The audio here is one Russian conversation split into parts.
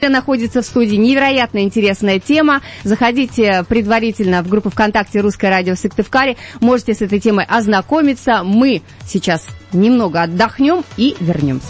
находится в студии. Невероятно интересная тема. Заходите предварительно в группу ВКонтакте «Русское радио» в Сыктывкаре. Можете с этой темой ознакомиться. Мы сейчас немного отдохнем и вернемся.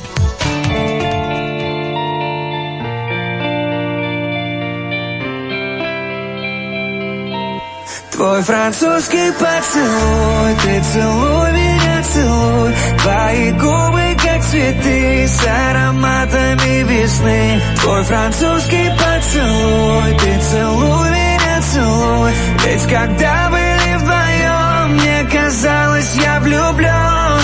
Твой французский поцелуй, ты целуй меня, целуй. Твои губы, как цветы, с ароматами весны. Твой французский поцелуй, ты целуй меня, целуй. Ведь когда были вдвоем, мне казалось, я влюблен.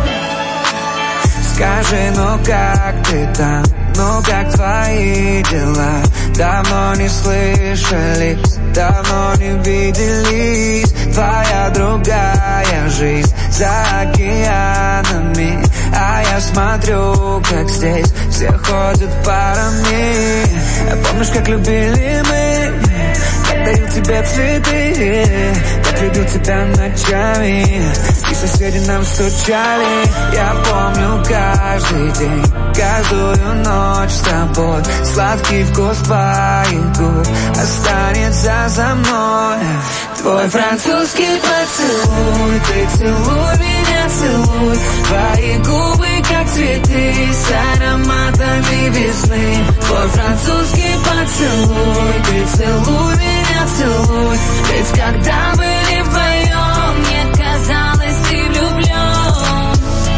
Скажи, ну как ты там, ну как твои дела? Давно не слышались, давно не виделись. Твоя другая жизнь за океанами, а я смотрю, как здесь все ходят парами. Помнишь, как любили мы, как дарил тебе цветы, как любил тебя ночами, и соседи нам стучали. Я помню каждый день, каждую ночь с тобой. Сладкий вкус твоих губ останется за мной. Твой французский поцелуй, ты целуй меня, целуй. Твои губы, как цветы, с ароматами весны. Твой французский поцелуй, ты целуй меня, целуй. Ведь когда были вдвоем, мне казалось, ты влюблен.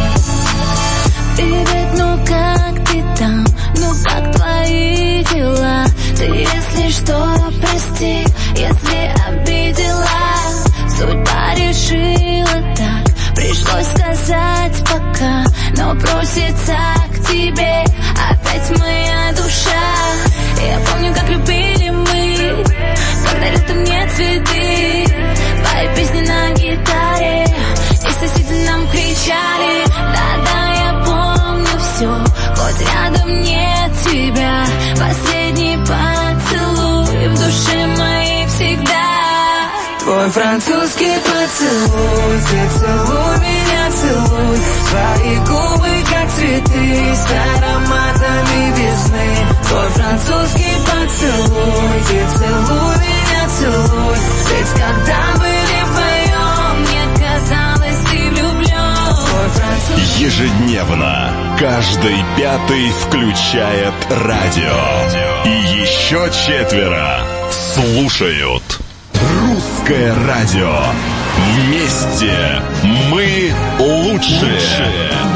Привет, ну как ты там, ну как твои дела? Ты, если что, прости, если обидела. Судьба решила так, пришлось сказать пока. Но просится к тебе опять моя душа. Я помню, как любили мы, как дарил ты мне цветы. Твои песни на гитаре, и соседи нам кричали. Да-да, я помню все, хоть рядом нет тебя. Последний поцелуй в душе моей всегда. Твой французский поцелуй, ты целуй меня, целуй. Твои губы, как цветы, с ароматами весны. Твой французский поцелуй, ты целуй меня, целуй. Ведь когда были вдвоем, мне казалось, ты влюблен. Твой французский... Ежедневно каждый пятый включает радио. И еще четверо слушают Русское радио. Вместе мы лучшие.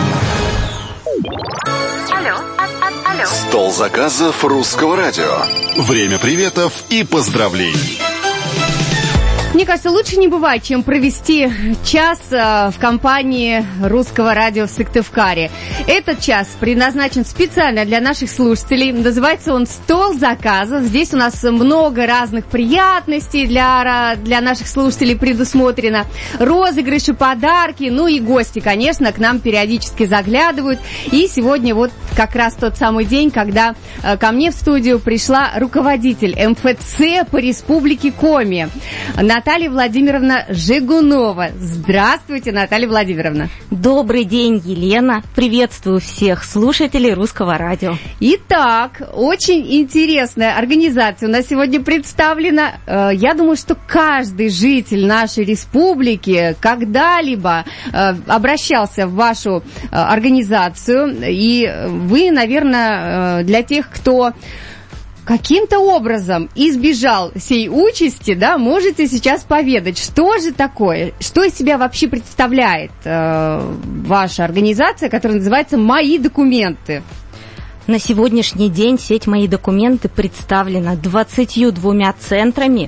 Алло. Стол заказов Русского радио. Время приветов и поздравлений. Мне кажется, лучше не бывает, чем провести час в компании Русского радио в Сыктывкаре. Этот час предназначен специально для наших слушателей. Называется он «Стол заказов». Здесь у нас много разных приятностей для наших слушателей предусмотрено. Розыгрыши, подарки, ну и гости, конечно, к нам периодически заглядывают. И сегодня вот как раз тот самый день, когда ко мне в студию пришла руководитель МФЦ по Республике Коми Наталья Владимировна Жигунова. Здравствуйте, Наталья Владимировна. Добрый день, Елена. Приветствую всех слушателей Русского радио. Итак, очень интересная организация у нас сегодня представлена. Я думаю, что каждый житель нашей республики когда-либо обращался в вашу организацию. И вы, наверное, для тех, кто каким-то образом избежал сей участи, да, можете сейчас поведать, что же такое, что из себя вообще представляет ваша организация, которая называется «Мои документы». На сегодняшний день сеть «Мои документы» представлена 22 центрами,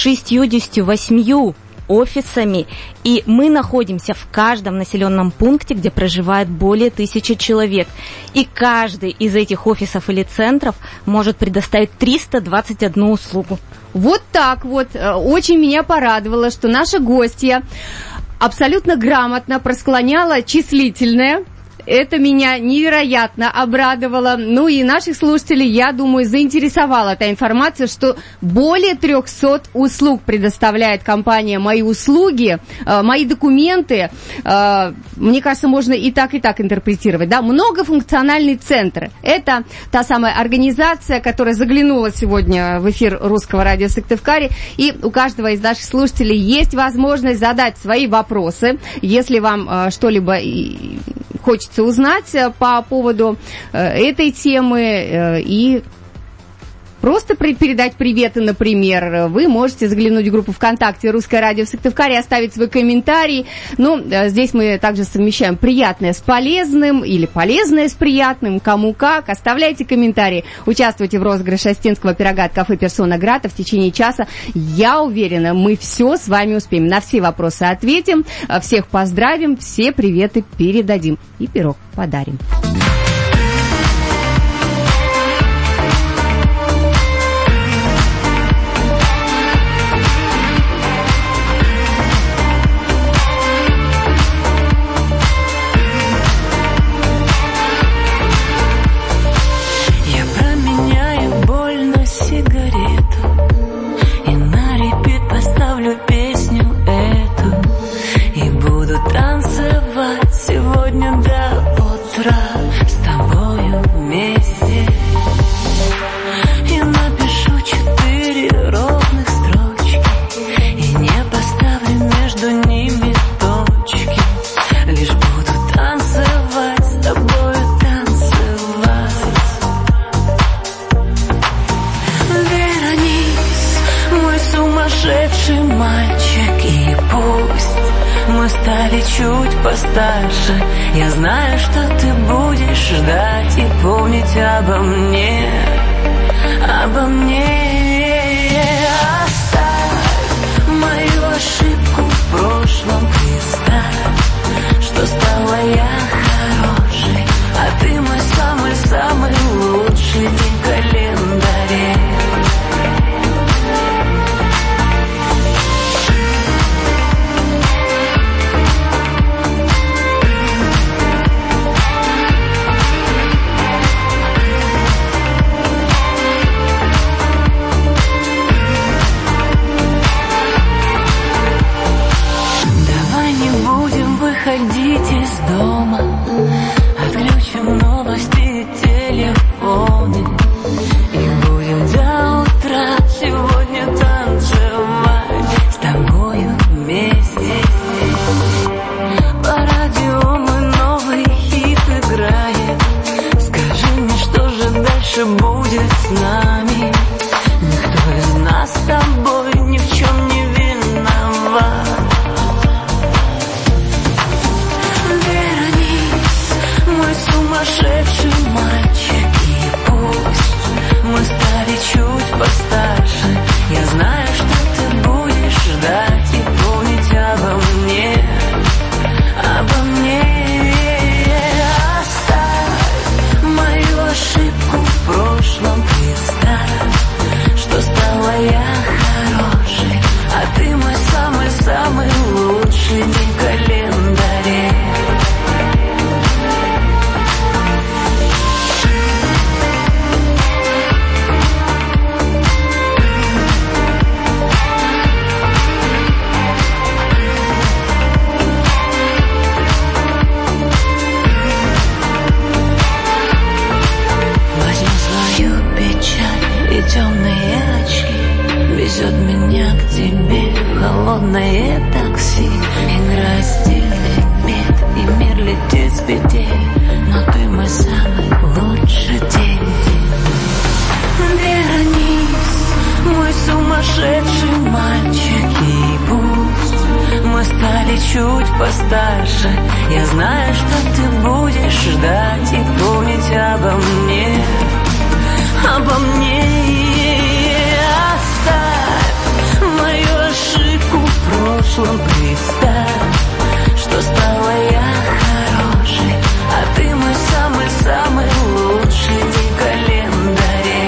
68 офисами, и мы находимся в каждом населенном пункте, где проживает более 1000 человек. И каждый из этих офисов или центров может предоставить 321 услугу. Вот так вот. Очень меня порадовало, что наша гостья абсолютно грамотно просклоняла числительное. Это меня невероятно обрадовало. Ну и наших слушателей, я думаю, заинтересовала та информация, что более 300 услуг предоставляет компания «Мои услуги», «Мои документы». Мне кажется, можно и так интерпретировать. Да? Многофункциональный центр. Это та самая организация, которая заглянула сегодня в эфир Русского радио Сыктывкаре. И у каждого из наших слушателей есть возможность задать свои вопросы. Если вам что-либо хочется узнать по поводу этой темы и просто передать приветы, например, вы можете заглянуть в группу ВКонтакте «Русское радио» в Сыктывкаре, оставить свой комментарий. Ну, здесь мы также совмещаем приятное с полезным или полезное с приятным, кому как. Оставляйте комментарии, участвуйте в розыгрыше Остинского пирога от кафе «Персона Грата» в течение часа. Я уверена, мы все с вами успеем. На все вопросы ответим, всех поздравим, все приветы передадим и пирог подарим. Чуть постарше, я знаю, что ты будешь ждать и помнить обо мне. Оставь мою ошибку в прошлом, представь, что стала я хорошей, а ты мой самый-самый лучший день в календаре. Выходить из дома, отключим новости и телефоны, и будем до утра сегодня танцевать с тобою вместе. По радио мой новый хит играет. Скажи мне, что же дальше будет с нами? Никто из нас с тобой ни в чем не виноват. Сумасшедший мальчик, и пусть мы стали чуть постарше, я знаю, что ты будешь ждать и помнить обо мне. Оставь мою ошибку в прошлом, представь, что стала я хорошей, а ты мой самый-самый лучший день в календаре. Темные очки везет меня к тебе, холодное такси. Игра стильный бит, и мир летит с петель, но ты мой самый лучший день. Вернись, мой сумасшедший мальчик, и пусть мы стали чуть постарше, я знаю, что ты будешь ждать и помнить обо мне. Оставь мою ошибку в прошлом, представь, что стала я хорошей, а ты мой самый-самый лучший день в календаре.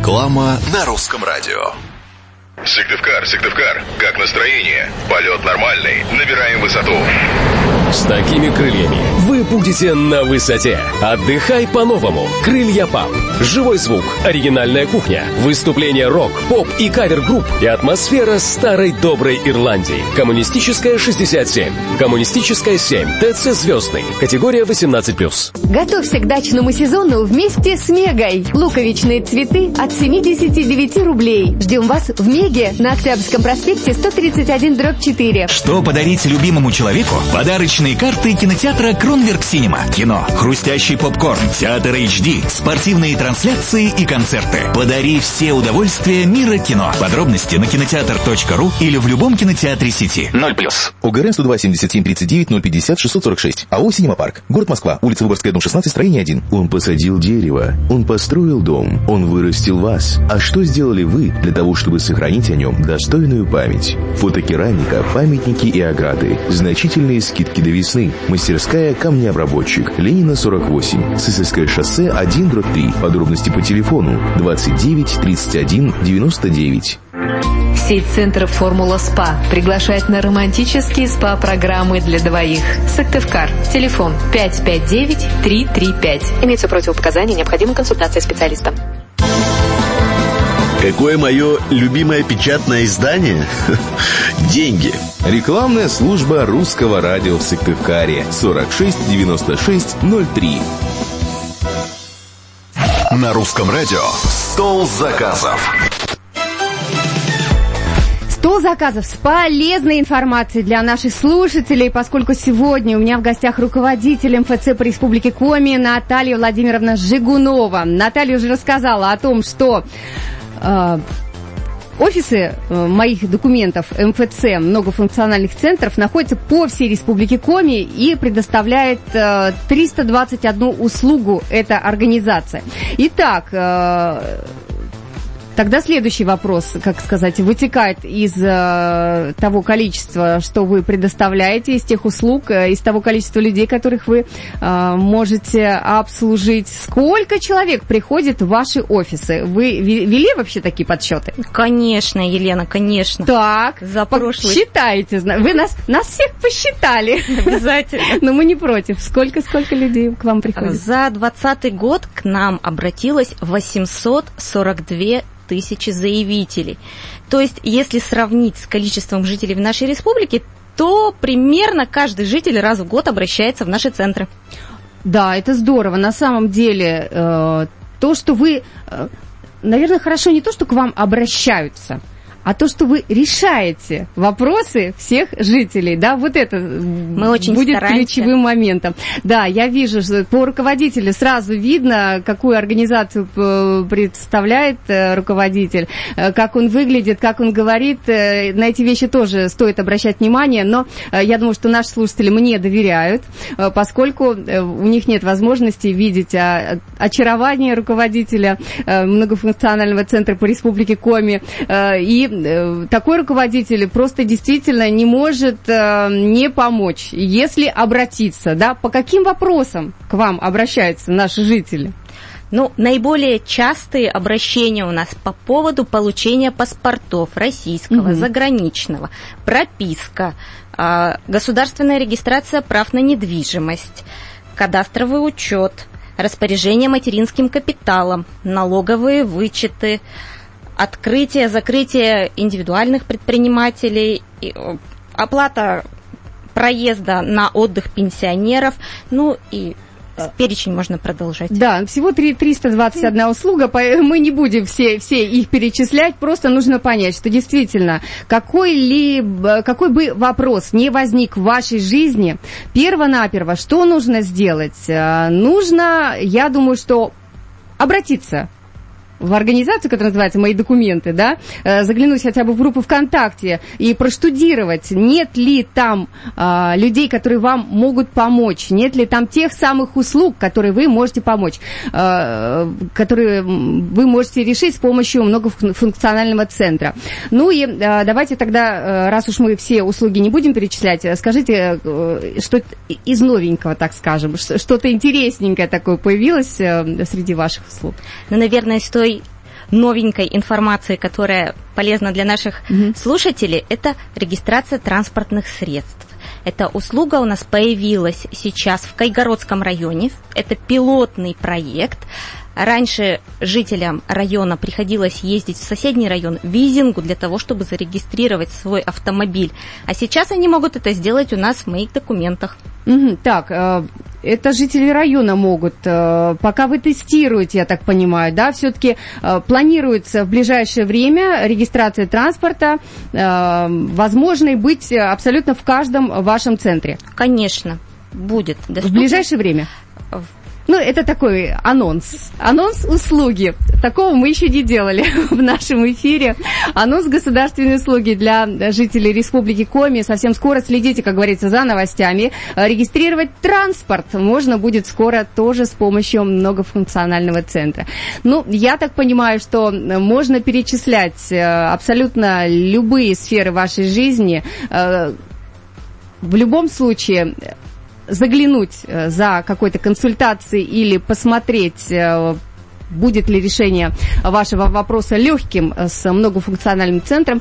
Реклама на Русском радио. Сыктывкар, как настроение? Полет нормальный, набираем высоту. С такими крыльями вы будете на высоте. Отдыхай по-новому. Крылья ПАП. Живой звук, оригинальная кухня, выступления рок, поп и кавер-групп и атмосфера старой доброй Ирландии. Коммунистическая 67. Коммунистическая 7. ТЦ Звездный. Категория 18+. Готовься к дачному сезону вместе с Мегой. Луковичные цветы от 79 рублей. Ждем вас в Меге на Октябрьском проспекте 131/4. Что подарить любимому человеку? Подарочные карты кинотеатра Кронверк Синема. Кино, хрустящий попкорн, театр HD, спортивные трансляции и концерты. Подари все удовольствия мира кино. Подробности на кинотеатр.ру или в любом кинотеатре сети. 0+. ОГРН 102 77 39 050 646. АО «Синема Парк». Город Москва. Улица Выборгская, дом 16, строение 1. Он посадил дерево, он построил дом, он вырастил вас. А что сделали вы для того, чтобы сохранить о нем достойную память? Фотокерамика, памятники и ограды. Значительные скидки до весны. Мастерская «Камнеобработчик». Ленина, 48. Сысоевское шоссе 1/3. Подробности по телефону 29 31 99. Сеть центров «Формула СПА» приглашает на романтические СПА-программы для двоих. Сыктывкар. Телефон 559-335. Имеются противопоказания, необходима консультация специалиста. Какое мое любимое печатное издание? Деньги. Рекламная служба Русского радио в Сыктывкаре. 46 96 03. На Русском радио «Стол заказов». 100 заказов с полезной информацией для наших слушателей, поскольку сегодня у меня в гостях руководитель МФЦ по Республике Коми Наталья Владимировна Жигунова. Наталья уже рассказала о том, что офисы моих документов МФЦ, многофункциональных центров, находятся по всей Республике Коми и предоставляет 321 услугу эта организация. Итак, тогда следующий вопрос, как сказать, вытекает из того количества, что вы предоставляете, из тех услуг, из того количества людей, которых вы можете обслужить. Сколько человек приходит в ваши офисы? Вы вели вообще такие подсчеты? Конечно, Елена, конечно. Так, за прошлый... считайте. Вы нас всех посчитали. Обязательно. Но мы не против. Сколько людей к вам приходит? За 2020 год к нам обратилось 842 тысячи заявителей. То есть, если сравнить с количеством жителей в нашей республике, то примерно каждый житель раз в год обращается в наши центры. Да, это здорово. На самом деле, то, что вы... Наверное, хорошо не то, что к вам обращаются, а то, что вы решаете вопросы всех жителей, да, вот это мы очень будет стараемся. Ключевым моментом. Да, я вижу, что по руководителю сразу видно, какую организацию представляет руководитель, как он выглядит, как он говорит. На эти вещи тоже стоит обращать внимание, но я думаю, что наши слушатели мне доверяют, поскольку у них нет возможности видеть очарование руководителя многофункционального центра по Республике Коми, и такой руководитель просто действительно не может не помочь, если обратиться, да, по каким вопросам к вам обращаются наши жители? Ну, наиболее частые обращения у нас по поводу получения паспортов российского, заграничного, прописка, государственная регистрация прав на недвижимость, кадастровый учет, распоряжение материнским капиталом, налоговые вычеты, открытие, закрытие индивидуальных предпринимателей, оплата проезда на отдых пенсионеров, ну и перечень можно продолжать. Да, всего 321 услуга, мы не будем все их перечислять, просто нужно понять, что действительно, какой бы вопрос не возник в вашей жизни, перво-наперво, что нужно сделать? Нужно, я думаю, что обратиться в организацию, которая называется «Мои документы», да, заглянуть хотя бы в группу ВКонтакте и проштудировать, нет ли там людей, которые вам могут помочь, нет ли там тех самых услуг, которые вы можете помочь, которые вы можете решить с помощью многофункционального центра. Ну и давайте тогда, раз уж мы все услуги не будем перечислять, скажите, что из новенького, так скажем, что-то интересненькое такое появилось среди ваших услуг? Ну, наверное, с той новенькой информации, которая полезна для наших слушателей, это регистрация транспортных средств. Эта услуга у нас появилась сейчас в Кайгородском районе. Это пилотный проект. Раньше жителям района приходилось ездить в соседний район визингу для того, чтобы зарегистрировать свой автомобиль. А сейчас они могут это сделать у нас в моих документах. Так, это жители района могут. Пока вы тестируете, я так понимаю, да, все-таки планируется в ближайшее время регистрация транспорта, возможной быть абсолютно в каждом вашем центре? Конечно, будет. В ближайшее время? Ну, это такой анонс услуги. Такого мы еще не делали в нашем эфире. Анонс государственной услуги для жителей Республики Коми. Совсем скоро следите, как говорится, за новостями. Регистрировать транспорт можно будет скоро тоже с помощью многофункционального центра. Ну, я так понимаю, что можно перечислять абсолютно любые сферы вашей жизни. В любом случае, заглянуть за какой-то консультацией или посмотреть, будет ли решение вашего вопроса легким с многофункциональным центром,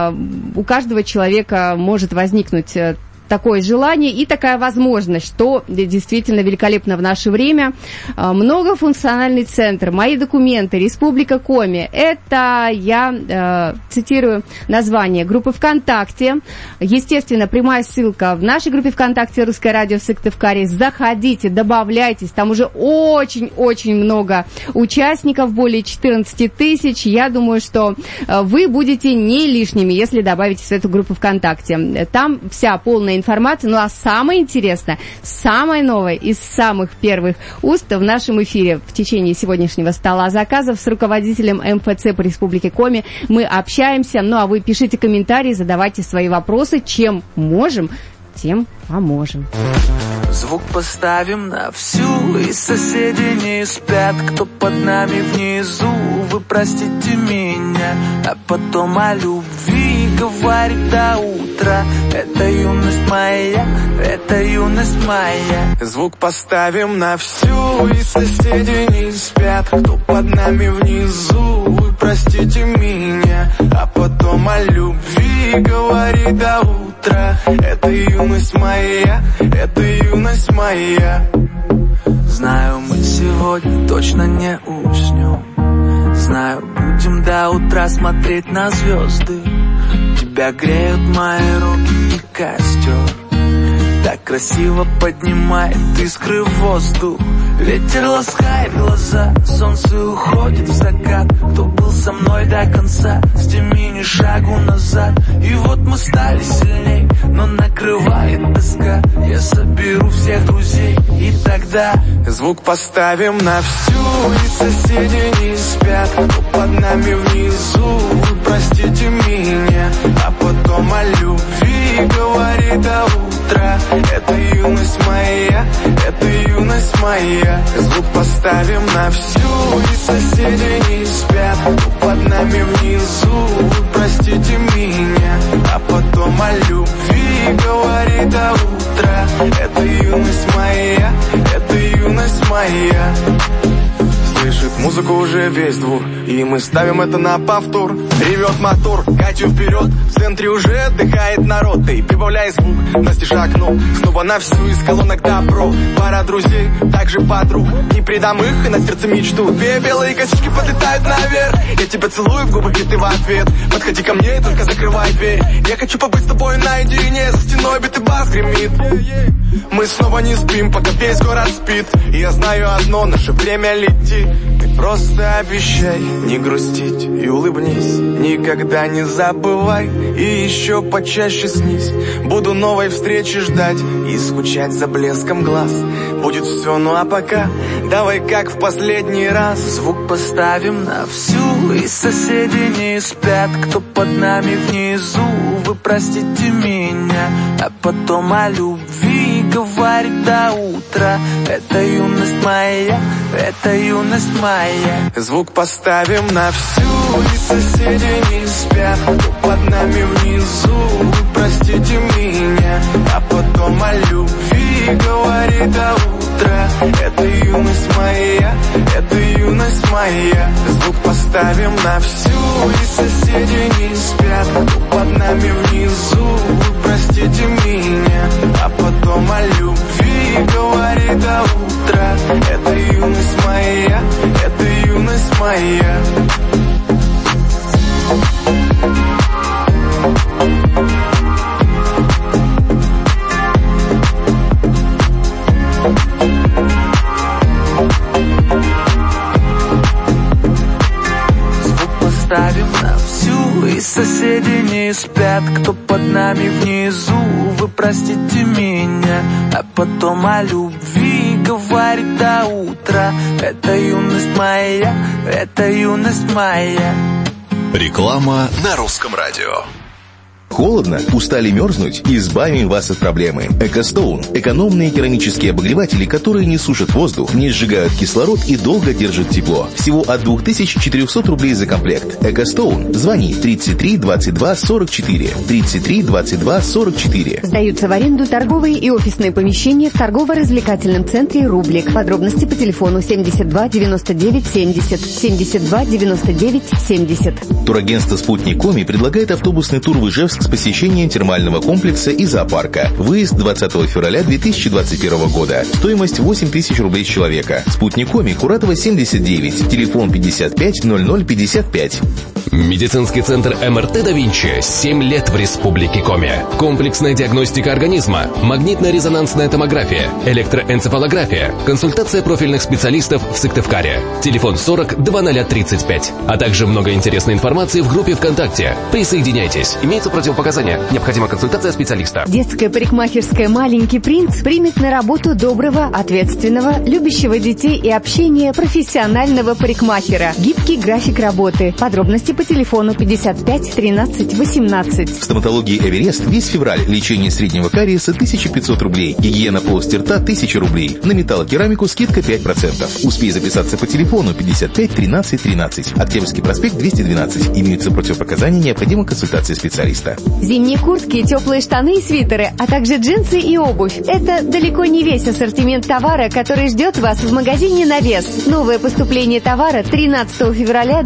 у каждого человека может возникнуть такое желание и такая возможность, что действительно великолепно в наше время. Многофункциональный центр, мои документы, Республика Коми. Это, я цитирую название группы ВКонтакте. Естественно, прямая ссылка в нашей группе ВКонтакте «Русское радио» в Сыктывкаре. Заходите, добавляйтесь. Там уже очень-очень много участников, более 14 тысяч. Я думаю, что вы будете не лишними, если добавитесь в эту группу ВКонтакте. Там вся полная информация, ну а самое интересное, самое новое из самых первых уст в нашем эфире в течение сегодняшнего стола заказов с руководителем МФЦ по Республике Коми. Мы общаемся, ну а вы пишите комментарии, задавайте свои вопросы, чем можем, тем поможем. Звук поставим на всю, и соседи не спят, кто под нами внизу. Вы простите меня, а потом о любви говорит до утра. Это юность моя, это юность моя. Звук поставим на всю, и соседи не спят, кто под нами внизу. Вы простите меня, а потом о любви говорит до утра. Это юность моя, это юность моя. Знаю, мы сегодня точно не уснем. Знаю, будем до утра смотреть на звезды. Тебя греют мои руки и костер. Так красиво поднимает искры в воздух. Ветер ласкает глаза, солнце уходит в закат. Кто был со мной до конца, сними ни шагу назад. И вот мы стали сильней, но накрывает тоска. Я соберу всех друзей, и тогда звук поставим на всю, и соседи не спят, кто под нами внизу. Вы простите меня, а потом о любви говорит до утра. Это юность моя, это юность моя. Звук поставим на всю, и соседи не спят, кто под нами внизу. Вы простите меня, а потом о любви говорит до утра. Это юность моя, это юность моя. Слышит музыку уже весь двор, и мы ставим это на повтор. Ревет мотор, Катю вперед, в центре уже отдыхает народ. Ты прибавляй звук, настежь окно, снова на всю из колонок добро. Пара друзей, также подруг, не предам их и на сердце мечту. Две белые косички подлетают наверх, я тебя целую в губы, и ты в ответ. Подходи ко мне и только закрывай дверь. Я хочу побыть с тобой наедине, за стеной битый бас гремит. Мы снова не спим, пока весь город спит. И я знаю одно, наше время летит. Ты просто обещай не грустить и улыбнись. Никогда не забывай и еще почаще снись. Буду новой встречи ждать и скучать за блеском глаз. Будет все, ну а пока давай как в последний раз. Звук поставим на всю, и соседи не спят, кто под нами внизу. Вы простите меня, а потом о любви говорит до утра. Это юность моя, это юность моя. Звук поставим на всю, и соседи не спят, кто под нами внизу. Вы простите меня, а потом о любви говорит до утра. Это юность моя, это юность моя. Звук поставим поставим на всю, и соседи не спят, кто под нами внизу. Вы простите меня, а потом о любви говори до утра. Это юность моя, это юность моя. Звук поставим на всю, и соседи не спят, кто под нами внизу. Вы простите меня, а потом о любви говорить до утра. Это юность моя, это юность моя. Реклама на Русском радио. Холодно? Устали мерзнуть? Избавим вас от проблемы. Экостоун – экономные керамические обогреватели, которые не сушат воздух, не сжигают кислород и долго держат тепло. Всего от 2400 рублей за комплект. Экостоун. Звони 33 22 44. 33 22 44. Сдаются в аренду торговые и офисные помещения в торгово-развлекательном центре «Рублик». Подробности по телефону 72 99 70. 72 99 70. Турагентство «Спутник Коми» предлагает автобусный тур в Ижевск с посещением термального комплекса и зоопарка. Выезд 20 февраля 2021 года. Стоимость 8000 рублей с человека. «Спутник Коми», Куратова, 79. Телефон 55 00 55. Медицинский центр МРТ «Да Винчи» 7 лет в Республике Коми. Комплексная диагностика организма, магнитно-резонансная томография, электроэнцефалография, консультация профильных специалистов в Сыктывкаре. Телефон 40 2035. А также много интересной информации в группе ВКонтакте. Присоединяйтесь. Имеются противопоказания. Необходима консультация специалиста. Детская парикмахерская «Маленький принц» примет на работу доброго, ответственного, любящего детей и общения профессионального парикмахера. Гибкий график работы. Подробности по телефону 55 13 18. В стоматологии «Эверест» весь февраль лечение среднего кариеса 1500 рублей. Гигиена полости рта 1000 рублей. На металлокерамику скидка 5%. Успей записаться по телефону 55 13 13. Октябрьский проспект 212. Имеются противопоказания, необходима консультация специалиста. Зимние куртки, теплые штаны и свитеры, а также джинсы и обувь. Это далеко не весь ассортимент товара, который ждет вас в магазине «Навес». Новое поступление товара 13 февраля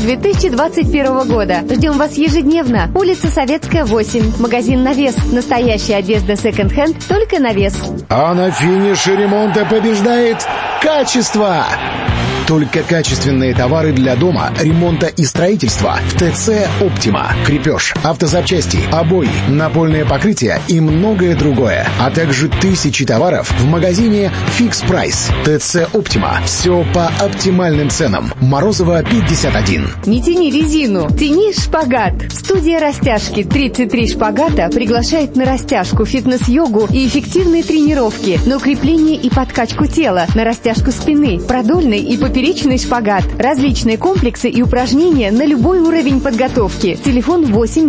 2021 года. Ждем вас ежедневно. Улица Советская, 8. Магазин «Навес». Настоящая одежда секонд-хенд, только «Навес». А на финише ремонта побеждает качество! Только качественные товары для дома, ремонта и строительства в ТЦ «Оптима». Крепеж, автозапчасти, обои, напольное покрытие и многое другое. А также тысячи товаров в магазине «Фикс Прайс». ТЦ «Оптима». Все по оптимальным ценам. Морозова, 51. Не тяни резину, тяни шпагат. Студия растяжки 33 шпагата приглашает на растяжку, фитнес-йогу и эффективные тренировки, на укрепление и подкачку тела, на растяжку спины, продольный и поперечный шпагат, различные комплексы и упражнения на любой уровень подготовки. Телефон 8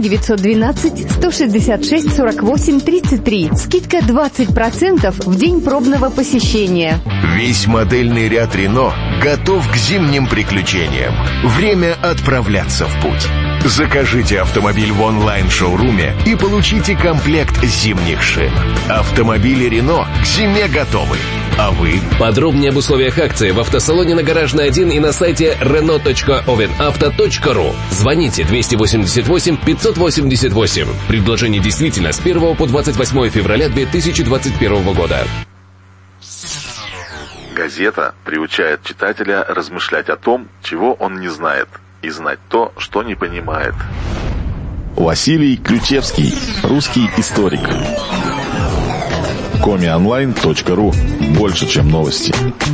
912 166 48 33. Скидка 20% в день пробного посещения. Весь модельный ряд Рено готов к зимним приключениям. Время отправляться в путь. Закажите автомобиль в онлайн-шоуруме и получите комплект зимних шин. Автомобили Рено к зиме готовы. А вы? Подробнее об условиях акции в автосалоне на Гаражной 1 и на сайте renault.ovenauto.ru. Звоните 288 588. Предложение действительно с 1 по 28 февраля 2021 года. Газета приучает читателя размышлять о том, чего он не знает, и знать то, что не понимает. Василий Ключевский, русский историк. komionline.ru. Больше, чем новости.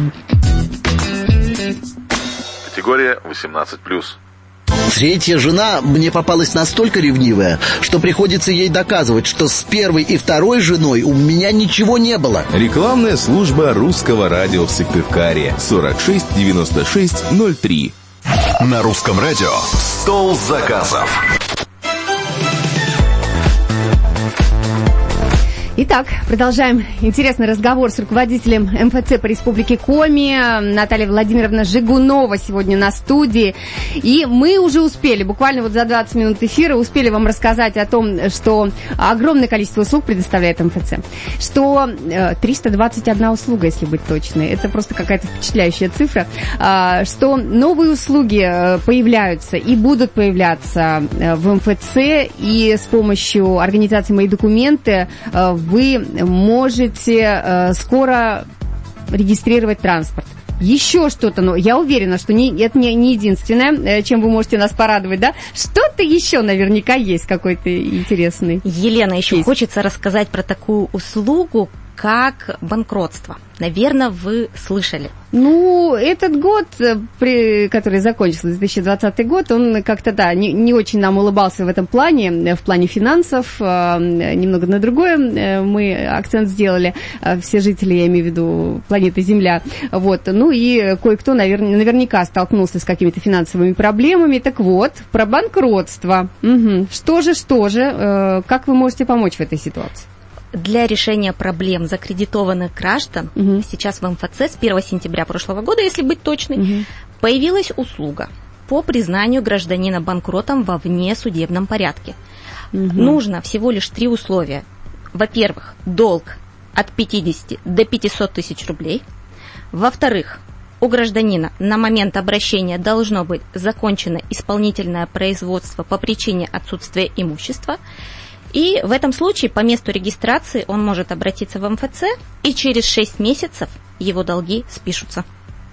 Категория 18+. Третья жена мне попалась настолько ревнивая, что приходится ей доказывать, что с первой и второй женой у меня ничего не было. Рекламная служба Русского радио в Сыктывкаре. 46 96 03. На Русском радио «Стол заказов». Итак, продолжаем интересный разговор с руководителем МФЦ по Республике Коми. Наталья Владимировна Жигунова сегодня на студии. И мы уже успели, буквально вот за 20 минут эфира, успели вам рассказать о том, что огромное количество услуг предоставляет МФЦ. Что 321 услуга, если быть точной. Это просто какая-то впечатляющая цифра. Что новые услуги появляются и будут появляться в МФЦ. И с помощью организации «Мои документы» вы можете скоро регистрировать транспорт. Еще что-то, но я уверена, что это не единственное, чем вы можете нас порадовать, да? Что-то еще наверняка есть какой-то интересный. Елена, еще хочется рассказать про такую услугу, как банкротство. Наверное, вы слышали. Ну, этот год, который закончился, 2020 год, он как-то, да, не очень нам улыбался в этом плане, в плане финансов, немного на другое мы акцент сделали, все жители, я имею в виду планеты Земля, вот, ну и кое-кто наверняка столкнулся с какими-то финансовыми проблемами, так вот, про банкротство. Угу. Что же, как вы можете помочь в этой ситуации? Для решения проблем закредитованных граждан сейчас в МФЦ с 1 сентября прошлого года, если быть точной, появилась услуга по признанию гражданина банкротом во внесудебном порядке. Нужно всего лишь 3 условия. Во-первых, долг от 50 до 500 тысяч рублей. Во-вторых, у гражданина на момент обращения должно быть закончено исполнительное производство по причине отсутствия имущества. И в этом случае по месту регистрации он может обратиться в МФЦ, и через 6 месяцев его долги спишутся.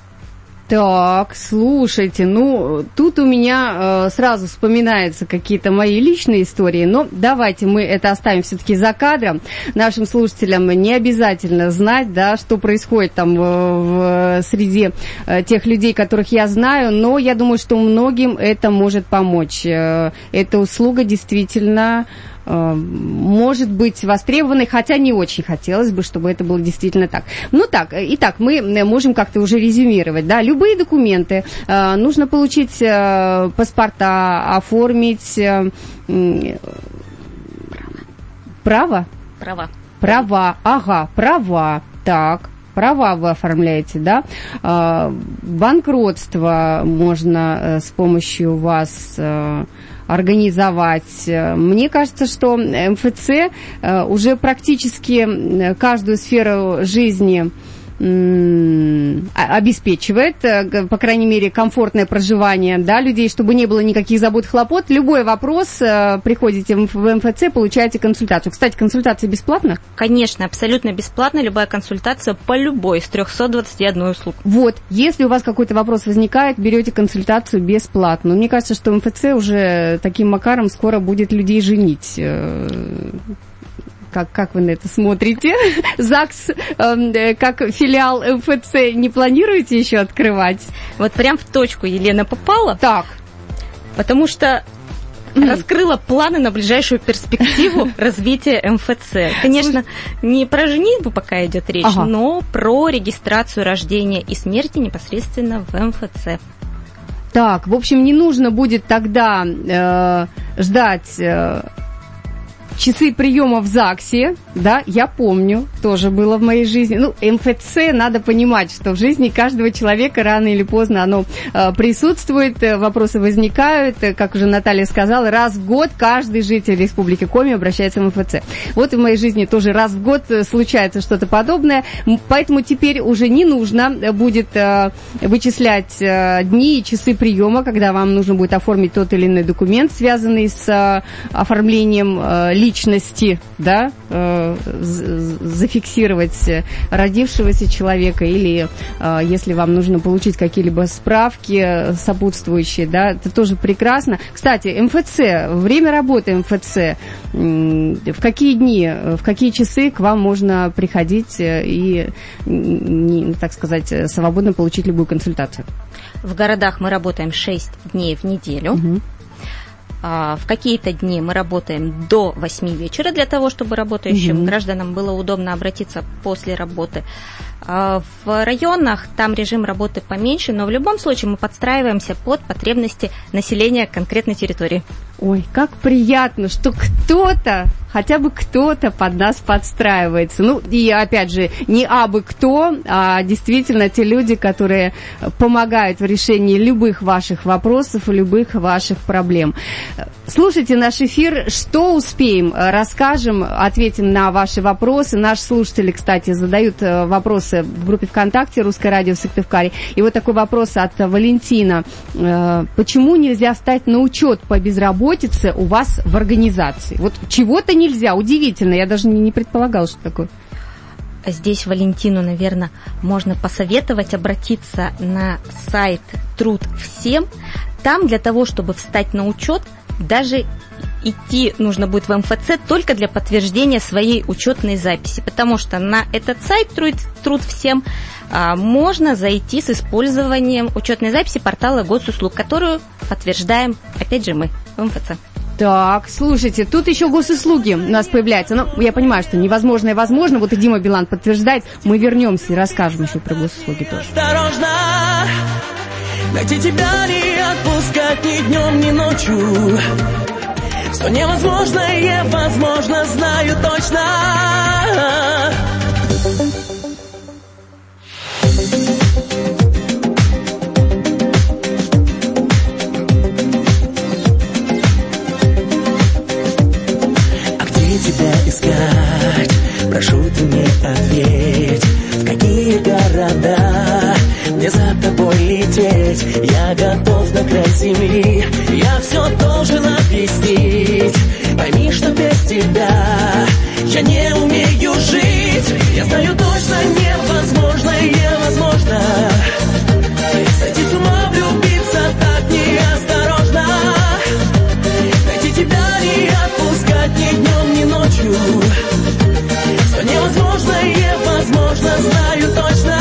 Так, слушайте, ну, тут у меня сразу вспоминаются какие-то мои личные истории, но давайте мы это оставим все-таки за кадром. Нашим слушателям не обязательно знать, да, что происходит там среди тех людей, которых я знаю, но я думаю, что многим это может помочь. Эта услуга действительно может быть востребованной, хотя не очень хотелось бы, чтобы это было действительно так. Ну так, итак, мы можем как-то уже резюмировать, да, любые документы, нужно получить паспорта, оформить права, так. Права вы оформляете, да? Банкротство можно с помощью вас организовать. Мне кажется, что МФЦ уже практически каждую сферу жизни обеспечивает, по крайней мере, комфортное проживание, да, людей, чтобы не было никаких забот, хлопот. Любой вопрос, приходите в МФЦ, получаете консультацию. Кстати, консультация бесплатна? Конечно, абсолютно бесплатно. Любая консультация по любой из 321 услуг. Вот, если у вас какой-то вопрос возникает, берете консультацию бесплатно. Мне кажется, что МФЦ уже таким макаром скоро будет людей женить. Как вы на это смотрите? ЗАГС, как филиал МФЦ, не планируете еще открывать? Вот прям в точку Елена попала. Так. Потому что раскрыла планы на ближайшую перспективу развития МФЦ. Конечно, не про женитьбу пока идет речь, но про регистрацию рождения и смерти непосредственно в МФЦ. Так, в общем, не нужно будет тогда ждать часы приема в ЗАГСе, да, я помню, тоже было в моей жизни. Ну, МФЦ, надо понимать, что в жизни каждого человека рано или поздно оно присутствует, вопросы возникают, как уже Наталья сказала, раз в год каждый житель Республики Коми обращается в МФЦ. Вот и в моей жизни тоже раз в год случается что-то подобное, поэтому теперь уже не нужно будет вычислять дни и часы приема, когда вам нужно будет оформить тот или иной документ, связанный с оформлением личности, да, зафиксировать родившегося человека, или если вам нужно получить какие-либо справки сопутствующие, да, это тоже прекрасно. Кстати, МФЦ, время работы МФЦ, в какие дни, в какие часы к вам можно приходить и, так сказать, свободно получить любую консультацию? В городах мы работаем 6 дней в неделю. В какие-то дни мы работаем до 8 вечера для того, чтобы работающим гражданам было удобно обратиться после работы. В районах там режим работы поменьше, но в любом случае мы подстраиваемся под потребности населения конкретной территории. Ой, как приятно, что кто-то хотя бы кто-то под нас подстраивается. Ну, и опять же, не абы кто, а действительно те люди, которые помогают в решении любых ваших вопросов и любых ваших проблем. Слушайте наш эфир, что успеем, расскажем, ответим на ваши вопросы. Наши слушатели, кстати, задают вопросы в группе ВКонтакте «Русское радио в Сыктывкаре». И вот такой вопрос от Валентина. Почему нельзя встать на учет по безработице у вас в организации? Вот чего-то нельзя, удивительно, я даже не предполагала, что такое. Здесь Валентину, наверное, можно посоветовать обратиться на сайт «Труд всем». Там для того, чтобы встать на учет, даже идти нужно будет в МФЦ только для подтверждения своей учетной записи, потому что на этот сайт «Труд всем» можно зайти с использованием учетной записи портала госуслуг, которую подтверждаем, опять же, мы в МФЦ. Так, слушайте, тут еще госуслуги у нас появляются. Ну, я понимаю, что невозможное возможно. Вот и Дима Билан подтверждает. Мы вернемся и расскажем еще про госуслуги тоже. Осторожно, найти тебя не отпускать ни днем, ни ночью. Что невозможное возможно, знаю точно. Тебя искать, прошу ты мне ответь, в какие города мне за тобой лететь. Я готов на край земли, я все должен объяснить. Пойми, что без тебя я не умею жить. Я знаю точно, невозможно сойти с ума, влюбиться так неосторожно. Найти тебя не отпускать ни днем, ни ночью. Что невозможное возможно, знаю точно.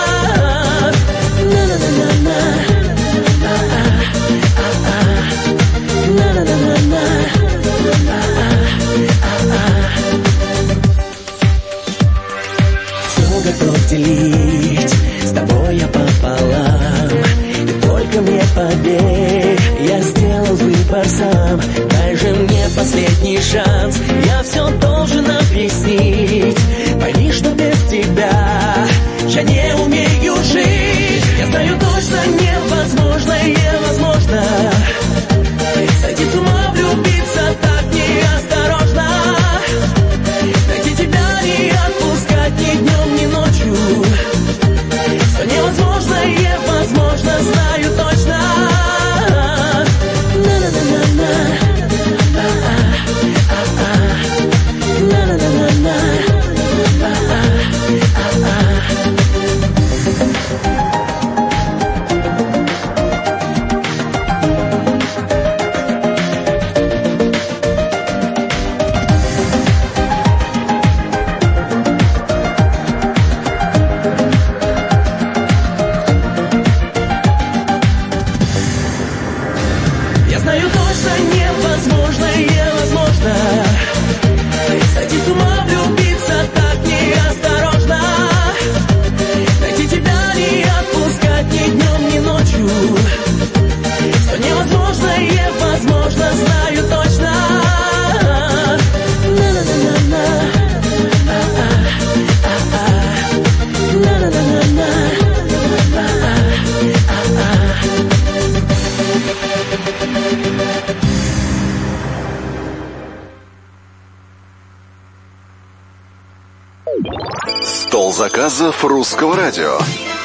Все готов делить с тобой я пополам. И только мне поверь, я сделал выбор сам. Дай же мне последний шанс, я все должен объяснить. Пойми, что без тебя я не умею жить. Я знаю точно, невозможно сойти с ума, влюбиться так неосторожно. Найти тебя не отпускать ни днем, ни ночью. Что невозможное возможно, знаю точно. Стол заказов Русского радио.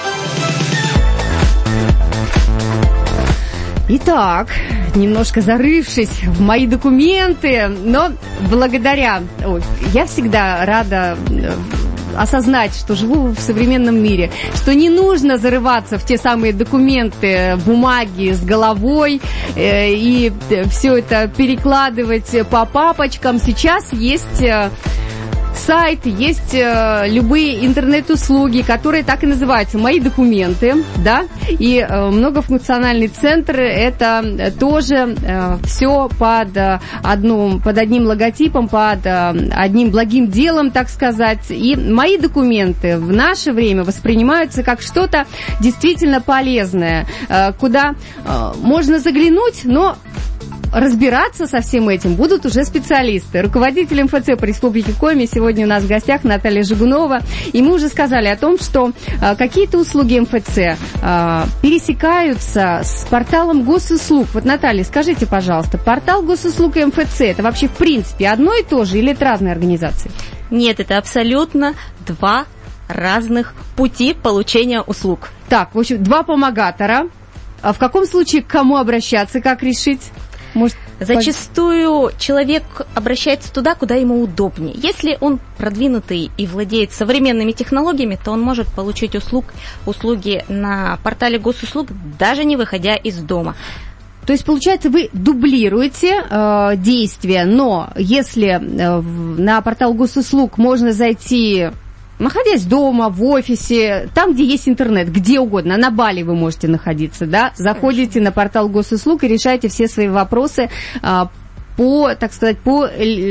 Итак, немножко зарывшись в мои документы, но благодаря... я всегда рада осознать, что живу в современном мире, что не нужно зарываться в те самые документы, бумаги с головой и все это перекладывать по папочкам. Сейчас есть... сайт, есть любые интернет-услуги, которые так и называются «Мои документы», да, и многофункциональный центр – это тоже все под одним логотипом, под одним благим делом, так сказать. И «Мои документы» в наше время воспринимаются как что-то действительно полезное, куда можно заглянуть, но разбираться со всем этим будут уже специалисты. Руководитель МФЦ по Республике Коми сегодня у нас в гостях Наталья Жигунова. И мы уже сказали о том, что какие-то услуги МФЦ пересекаются с порталом госуслуг. Вот, Наталья, скажите, пожалуйста, портал госуслуг и МФЦ – это вообще в принципе одно и то же или это разные организации? Нет, это абсолютно два разных пути получения услуг. Так, в общем, два помогатора. А в каком случае к кому обращаться, как решить? Может, зачастую человек обращается туда, куда ему удобнее. Если он продвинутый и владеет современными технологиями, то он может получить услуги на портале госуслуг, даже не выходя из дома. То есть, получается, вы дублируете действия, но если на портал госуслуг можно зайти, находясь дома, в офисе, там, где есть интернет, где угодно, на Бали вы можете находиться, да, заходите на портал госуслуг и решаете все свои вопросы по, так сказать, по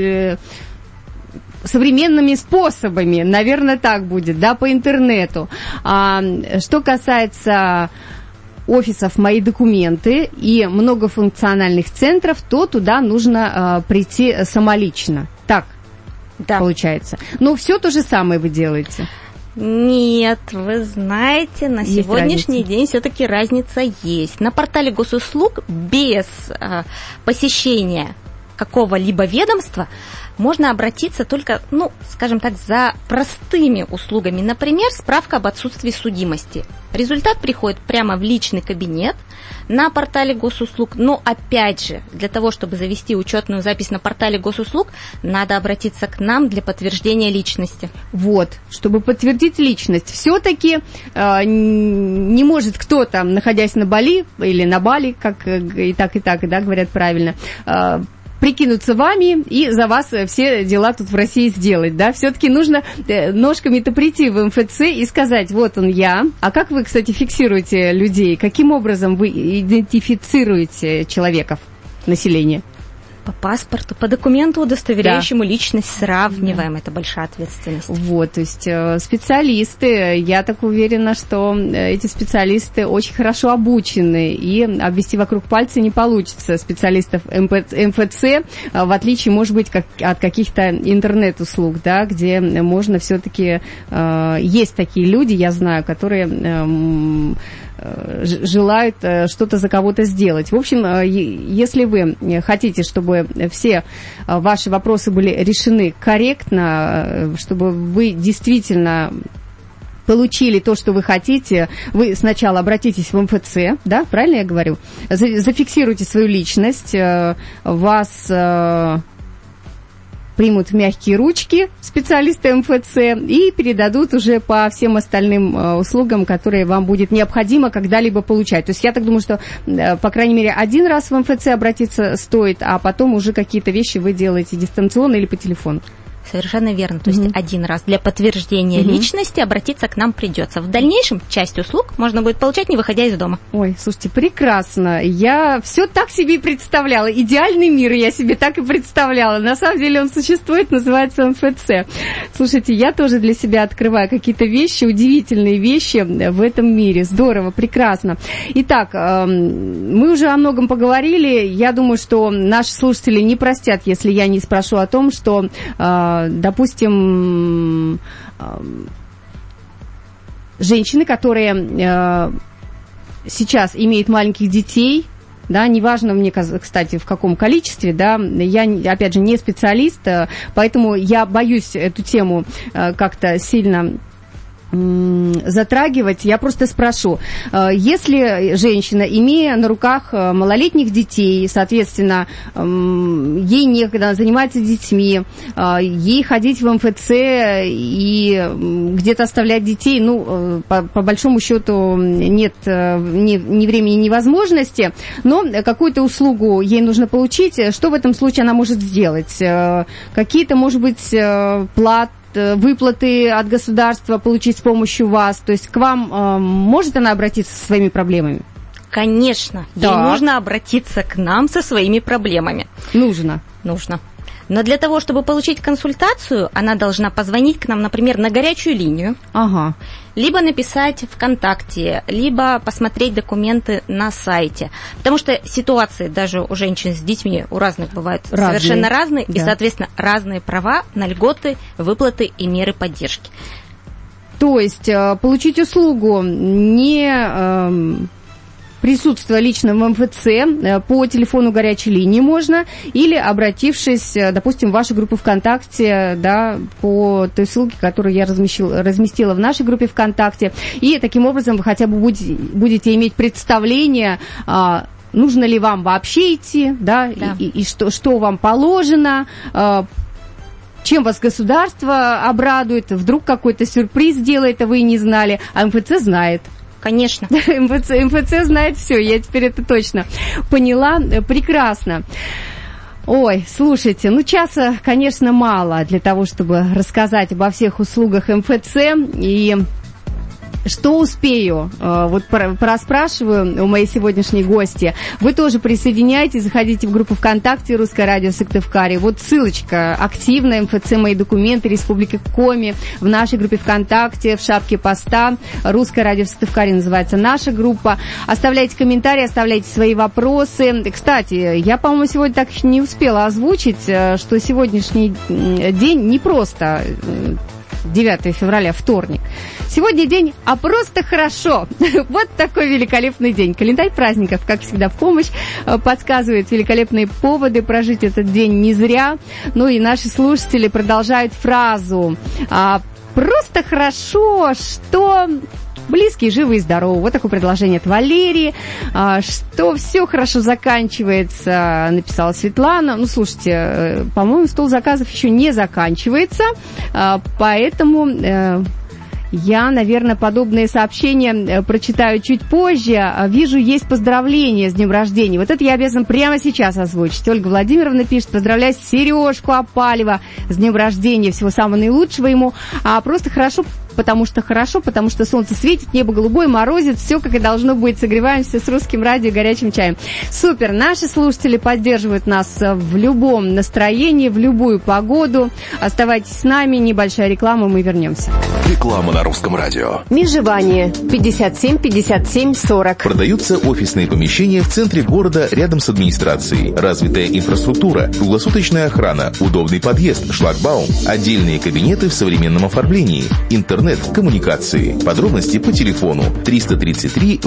современными способами, наверное, так будет, да, по интернету. Что касается офисов «Мои документы» и многофункциональных центров, то туда нужно прийти самолично. Так, да, получается. Но все то же самое вы делаете. Нет, вы знаете, на есть сегодняшний день все-таки разница есть. На портале госуслуг без посещения какого-либо ведомства можно обратиться только, скажем так, за простыми услугами. Например, справка об отсутствии судимости. Результат приходит прямо в личный кабинет на портале госуслуг. Но опять же, для того, чтобы завести учетную запись на портале госуслуг, надо обратиться к нам для подтверждения личности. Вот, чтобы подтвердить личность. Все-таки не может кто-то, находясь на Бали или на Бали, как и так, да, говорят правильно, прикинуться вами и за вас все дела тут в России сделать, да, все-таки нужно ножками-то прийти в МФЦ и сказать, вот он я. А как вы, кстати, фиксируете людей? Каким образом вы идентифицируете человеков, население? По паспорту, по документу, удостоверяющему личность, сравниваем. Это большая ответственность. Вот, то есть специалисты, я так уверена, что эти специалисты очень хорошо обучены, и обвести вокруг пальца не получится специалистов МФЦ, в отличие, может быть, от каких-то интернет-услуг, да, где можно все-таки... Есть такие люди, я знаю, которые... желают что-то за кого-то сделать. В общем, если вы хотите, чтобы все ваши вопросы были решены корректно, чтобы вы действительно получили то, что вы хотите, вы сначала обратитесь в МФЦ, да, правильно я говорю? Зафиксируйте свою личность, вас примут в мягкие ручки специалисты МФЦ и передадут уже по всем остальным услугам, которые вам будет необходимо когда-либо получать. То есть я так думаю, что, по крайней мере, один раз в МФЦ обратиться стоит, а потом уже какие-то вещи вы делаете дистанционно или по телефону. Совершенно верно. То есть один раз для подтверждения личности обратиться к нам придется. В дальнейшем часть услуг можно будет получать, не выходя из дома. Ой, слушайте, прекрасно. Я все так себе и представляла. Идеальный мир я себе так и представляла. На самом деле он существует, называется МФЦ. Слушайте, я тоже для себя открываю какие-то вещи, удивительные вещи в этом мире. Здорово, прекрасно. Итак, мы уже о многом поговорили. Я думаю, что наши слушатели не простят, если я не спрошу о том, что... допустим, женщины, которые сейчас имеют маленьких детей, да, неважно мне, кстати, в каком количестве, да, я, опять же, не специалист, поэтому я боюсь эту тему как-то сильно затрагивать, я просто спрошу, если женщина, имея на руках малолетних детей, соответственно, ей некогда заниматься детьми, ей ходить в МФЦ и где-то оставлять детей, по большому счету нет ни времени, ни возможности, но какую-то услугу ей нужно получить, что в этом случае она может сделать? Какие-то, может быть, выплаты от государства получить с помощью вас? То есть к вам может она обратиться со своими проблемами? Конечно, ей нужно обратиться к нам со своими проблемами. Нужно. Но для того, чтобы получить консультацию, она должна позвонить к нам, например, на горячую линию, либо написать ВКонтакте, либо посмотреть документы на сайте. Потому что ситуации даже у женщин с детьми у разных бывают совершенно разные, и, соответственно, разные права на льготы, выплаты и меры поддержки. То есть получить услугу не присутствуя лично в МФЦ, по телефону горячей линии можно, или обратившись, допустим, в вашу группу ВКонтакте, да, по той ссылке, которую я разместила в нашей группе ВКонтакте, и таким образом вы хотя бы будете иметь представление, нужно ли вам вообще идти, да. И что вам положено, чем вас государство обрадует, вдруг какой-то сюрприз сделает, а вы и не знали, а МФЦ знает. Конечно. МФЦ знает все, я теперь это точно поняла. Прекрасно. Ой, слушайте, часа, конечно, мало для того, чтобы рассказать обо всех услугах МФЦ. И что успею, вот проспрашиваю у моей сегодняшней гости. Вы тоже присоединяйтесь, заходите в группу ВКонтакте «Русское радио Сыктывкаре». Вот ссылочка активная, МФЦ «Мои документы», Республика Коми. В нашей группе ВКонтакте, в шапке поста «Русское радио Сыктывкаре» называется наша группа. Оставляйте комментарии, оставляйте свои вопросы. Кстати, я, по-моему, сегодня так не успела озвучить, что сегодняшний день не просто 9 февраля, вторник. Сегодня день, а просто хорошо. Вот такой великолепный день. Календарь праздников, как всегда, в помощь подсказывает великолепные поводы прожить этот день не зря. И наши слушатели продолжают фразу «просто хорошо, что...» Близкие, живы и здоровы. Вот такое предложение от Валерии. Что все хорошо заканчивается, написала Светлана. Слушайте, по-моему, стол заказов еще не заканчивается, поэтому я, наверное, подобные сообщения прочитаю чуть позже. Вижу, есть поздравления с днем рождения. Вот это я обязана прямо сейчас озвучить. Ольга Владимировна пишет: поздравляю Сережку Опалева с днем рождения. Всего самого наилучшего ему. Просто хорошо, потому что солнце светит, небо голубое, морозит, все как и должно быть. Согреваемся с Русским радио горячим чаем. Супер! Наши слушатели поддерживают нас в любом настроении, в любую погоду. Оставайтесь с нами, небольшая реклама, мы вернемся. Реклама на Русском радио. Межевание 57 57 40. Продаются офисные помещения в центре города рядом с администрацией. Развитая инфраструктура, круглосуточная охрана, удобный подъезд, шлагбаум, отдельные кабинеты в современном оформлении, интернет, коммуникации. Подробности по телефону 333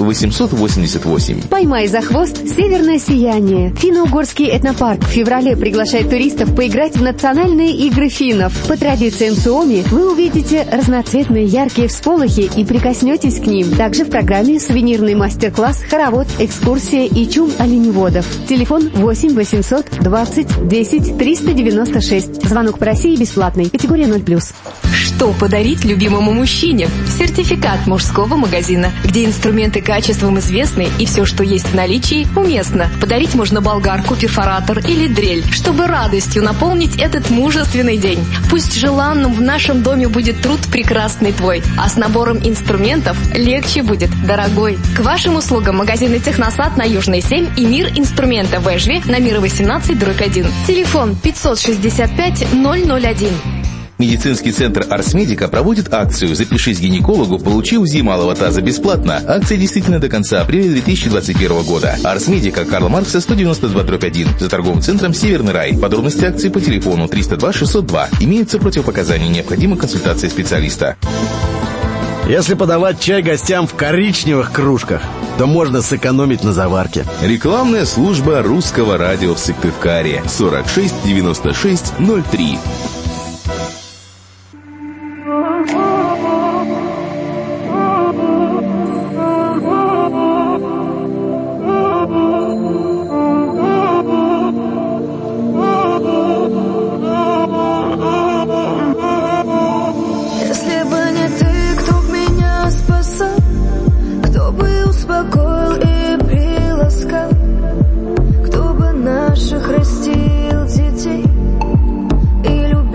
888. Поймай за хвост северное сияние. Финно-угорский этнопарк в феврале приглашает туристов поиграть в национальные игры финнов. По традициям Суоми вы увидите разноцветные яркие всполохи и прикоснетесь к ним. Также в программе сувенирный мастер-класс, хоровод, экскурсия и чум оленеводов. Телефон 8 800 20 10 396. Звонок по России бесплатный. Категория 0+. Что подарить любимому мужчине? Сертификат мужского магазина, где инструменты качеством известны и все, что есть в наличии, уместно. Подарить можно болгарку, перфоратор или дрель, чтобы радостью наполнить этот мужественный день. Пусть желанным в нашем доме будет труд прекрасный твой, а с набором инструментов легче будет, дорогой. К вашим услугам магазины Техносад на Южной 7 и Мир инструмента в Эжве на Мира 18/1. Телефон 565 001. Медицинский центр Арсмедика проводит акцию «Запишись к гинекологу, получи УЗИ малого таза бесплатно». Акция действительно до конца апреля 2021 года. Арсмедика, Карла Маркса, 192/1. За торговым центром «Северный рай». Подробности акции по телефону 302 602. Имеются противопоказания, необходима консультация специалиста. Если подавать чай гостям в коричневых кружках, то можно сэкономить на заварке. Рекламная служба Русского радио в Сыктывкаре. 46 96 03. Кто бы наших растил детей и любил.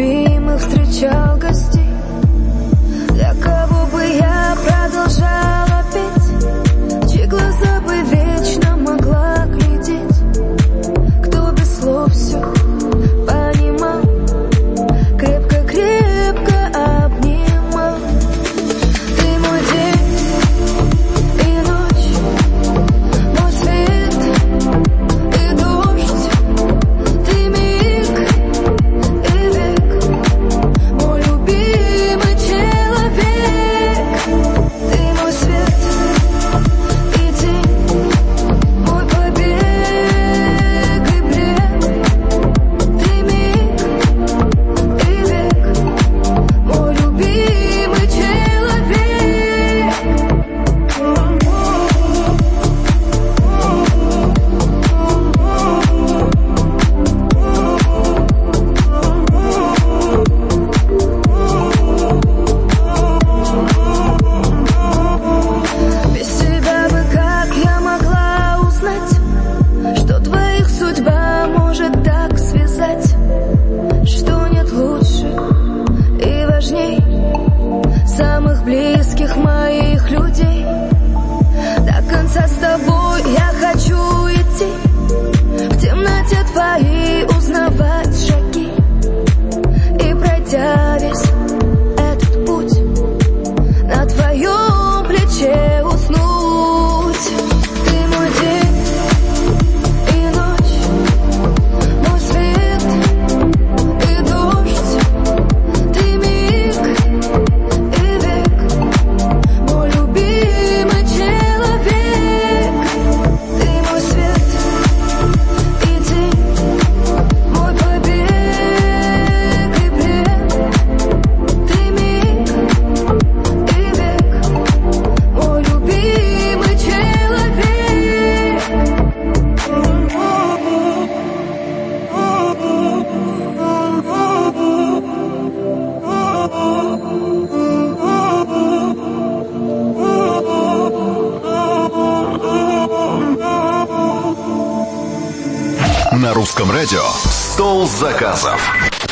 Русском радио «Стол заказов».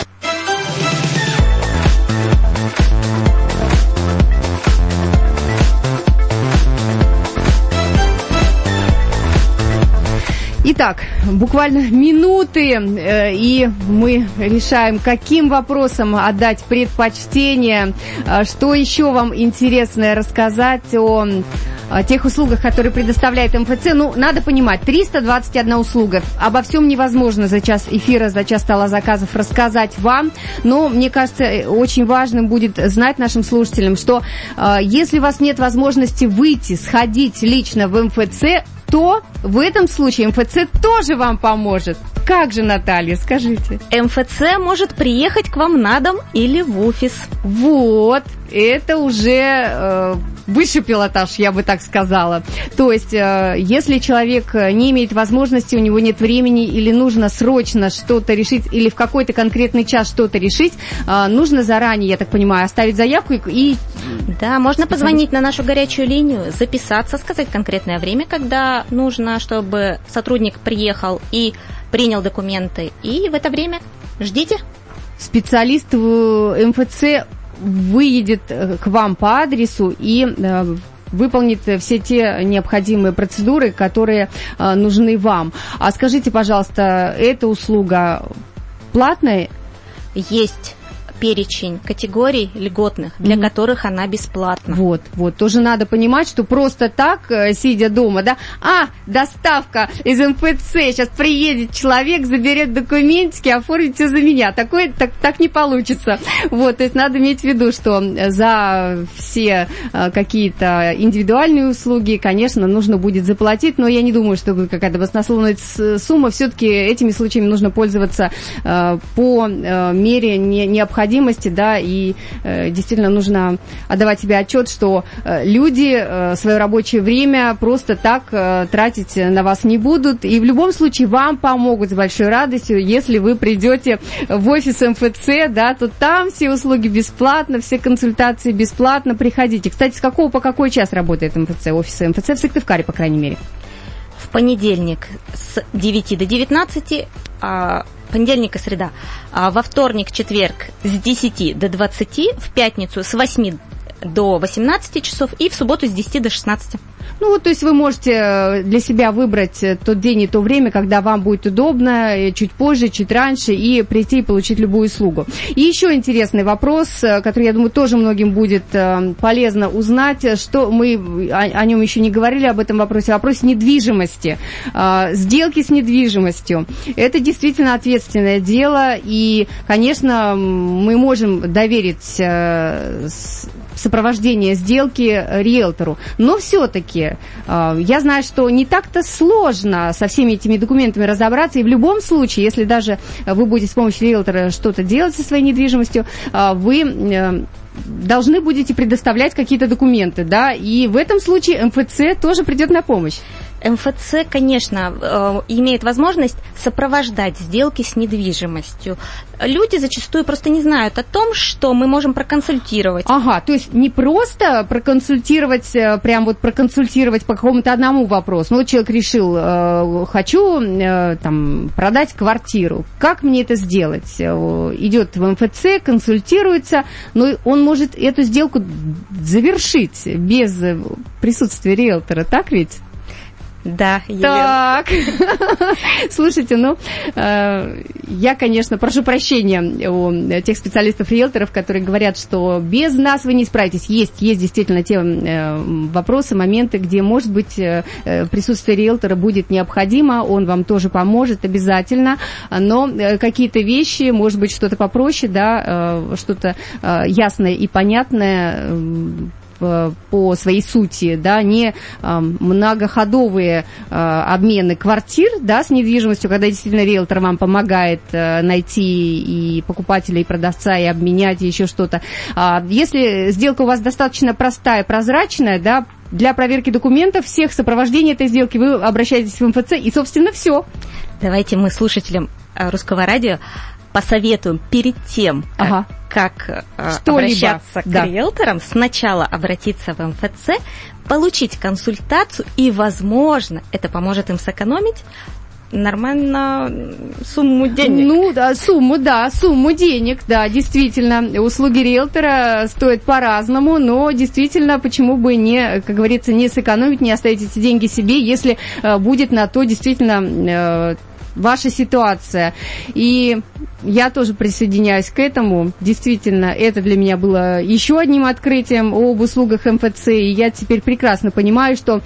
Итак, буквально минуты, и мы решаем, каким вопросам отдать предпочтение, что еще вам интересное рассказать о тех услугах, которые предоставляет МФЦ. Ну, надо понимать, 321 услуга. Обо всем невозможно за час эфира, за час стола заказов рассказать вам, но, мне кажется, очень важным будет знать нашим слушателям, что если у вас нет возможности выйти, сходить лично в МФЦ, то в этом случае МФЦ тоже вам поможет. Как же, Наталья, скажите? МФЦ может приехать к вам на дом или в офис. Вот, это уже высший пилотаж, я бы так сказала. То есть, если человек не имеет возможности, у него нет времени или нужно срочно что-то решить, или в какой-то конкретный час что-то решить, нужно заранее, я так понимаю, оставить заявку и... Да, можно позвонить на нашу горячую линию, записаться, сказать конкретное время, когда нужно, чтобы сотрудник приехал и принял документы. И в это время ждите. Специалист в МФЦ выедет к вам по адресу и выполнит все те необходимые процедуры, которые нужны вам. А скажите, пожалуйста, эта услуга платная? Есть перечень категорий льготных, для которых она бесплатна. Вот, тоже надо понимать, что просто так, сидя дома, да, доставка из МФЦ, сейчас приедет человек, заберет документики, оформит все за меня. Такое так не получится. Вот, то есть надо иметь в виду, что за все какие-то индивидуальные услуги, конечно, нужно будет заплатить, но я не думаю, что какая-то баснословная сумма. Все-таки этими случаями нужно пользоваться по мере необходимости, да, и действительно нужно отдавать себе отчет, что люди свое рабочее время просто так тратить на вас не будут, и в любом случае вам помогут с большой радостью, если вы придете в офис МФЦ, да, то там все услуги бесплатно, все консультации бесплатно, приходите. Кстати, с какого по какой час работает МФЦ, офис МФЦ в Сыктывкаре, по крайней мере? В понедельник с 9 до 19, понедельник и среда. Во вторник, четверг с 10 до 20, в пятницу с 8 до 18 часов и в субботу с 10 до 16. Ну, вот, то есть вы можете для себя выбрать тот день и то время, когда вам будет удобно, чуть позже, чуть раньше, и прийти и получить любую услугу. И еще интересный вопрос, который, я думаю, тоже многим будет полезно узнать, что мы о нем еще не говорили, об этом вопросе. Вопрос недвижимости. Сделки с недвижимостью. Это действительно ответственное дело, и, конечно, мы можем доверить сопровождение сделки риэлтору. Но все-таки я знаю, что не так-то сложно со всеми этими документами разобраться, и в любом случае, если даже вы будете с помощью риэлтора что-то делать со своей недвижимостью, вы должны будете предоставлять какие-то документы, да, и в этом случае МФЦ тоже придет на помощь. МФЦ, конечно, имеет возможность сопровождать сделки с недвижимостью. Люди зачастую просто не знают о том, что мы можем проконсультировать. Ага, то есть не просто проконсультировать, прям вот проконсультировать по какому-то одному вопросу. Ну, вот человек решил, хочу там продать квартиру. Как мне это сделать? Идет в МФЦ, консультируется, но он может эту сделку завершить без присутствия риэлтора, так ведь? Да, Елена. Так, слушайте, я, конечно, прошу прощения у тех специалистов-риэлторов, которые говорят, что без нас вы не справитесь. Есть действительно те вопросы, моменты, где, может быть, присутствие риэлтора будет необходимо, он вам тоже поможет обязательно, но какие-то вещи, может быть, что-то попроще, да, что-то ясное и понятное по своей сути, да, не многоходовые обмены квартир, да, с недвижимостью, когда действительно риэлтор вам помогает найти и покупателя, и продавца, и обменять, и еще что-то. Если сделка у вас достаточно простая, прозрачная, да, для проверки документов, всех сопровождения этой сделки вы обращаетесь в МФЦ, и, собственно, все. Давайте мы слушателям Русского радио посоветуем перед тем, как обращаться к риэлторам, сначала обратиться в МФЦ, получить консультацию, и, возможно, это поможет им сэкономить нормально сумму денег. Ну, да, сумму денег, да, действительно. Услуги риэлтора стоят по-разному, но действительно, почему бы не, как говорится, не сэкономить, не оставить эти деньги себе, если будет на то действительно ваша ситуация. И я тоже присоединяюсь к этому. Действительно, это для меня было еще одним открытием об услугах МФЦ, и я теперь прекрасно понимаю, что